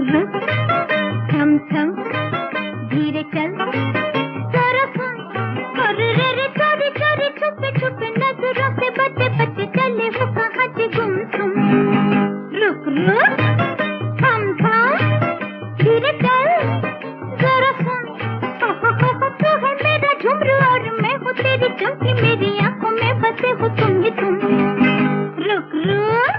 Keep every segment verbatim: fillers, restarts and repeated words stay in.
रुक थम थम धीरे चल जरा सुन और रे रे चोरी चोरी छुपे छुपे नजरों से बचे बचे चले हो कहाँ से गुम सुम। रुक रुक थम थम धीरे चल जरा सुन तू है मेरा झुमरू और मैं हूँ तेरी चमकी मेरी आंखों में बसे हो तुम ही तुम। रुक रुक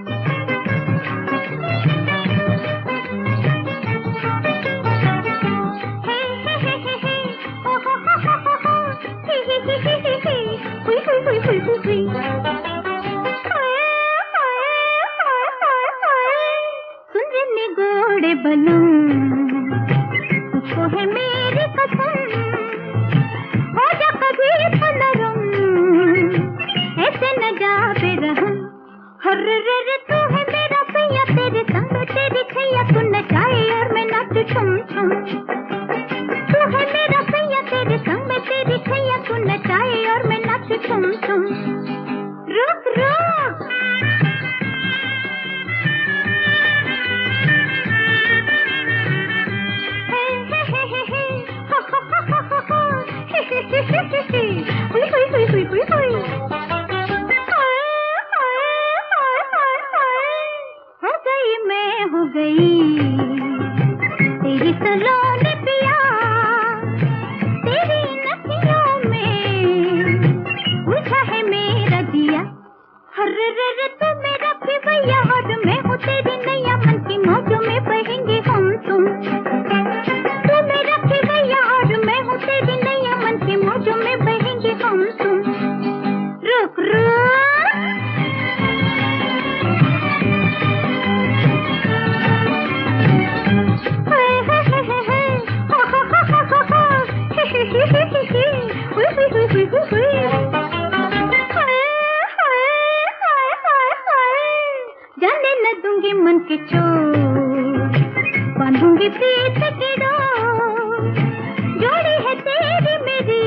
सुन गोड़े बलूं तुझको है मेरी कसम हो जा कभी नरम ऐसे न जा बेरहम। हर रे रे तू है मेरा भैया तेरे संग तेरी छैया तू नचाए और मैं नाचूं छुम छुम। तू है मेरा भैया तेरे संग तेरी छैया तू नचाए और मैं नाचूं छुम छुम। रुक रुक हो गई मैं हो गई तेरी सलोनी पिया तेरी नदियों में उलझा है मेरा जिया। हर रे रे तू मेरा पिवैया और मैं हूँ तेरी नैया मन की मौजों में बहेंगे हम तुम। तू मेरा पिवैया और मैं हूँ तेरी नैया मन की मौजों में बहेंगे हम तुम। रुक रुक जाने न दूंगी मन के चोर बांधूंगी प्रीत की डोर जोड़ी है तेरी मेरी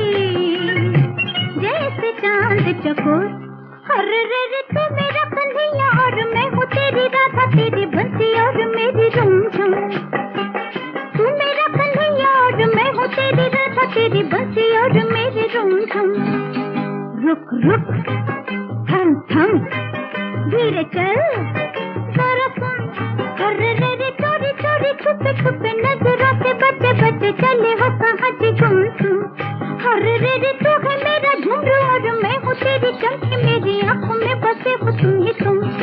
जैसे चांद चकोर। हर रे रे तू मेरा कन्हैया और मैं हूँ तेरी राधा तेरी बंसी और मेरी झुमझुम। तू मेरा कन्हैया और मैं हूँ तेरी राधा तेरी बंसी और मेरी झुमझुम। रुक रुक थम थम धीरे चल जरा सुन हर रे रे चोरी चोरी छुपे छुपे नजरों से बचे बचे चले हो कहाँ से गुम तुम। हर रे रे तू है मेरा झुमरू और मैं हूँ तेरी चमकी मेरी आंखों में बसे हो तुम ही तुम।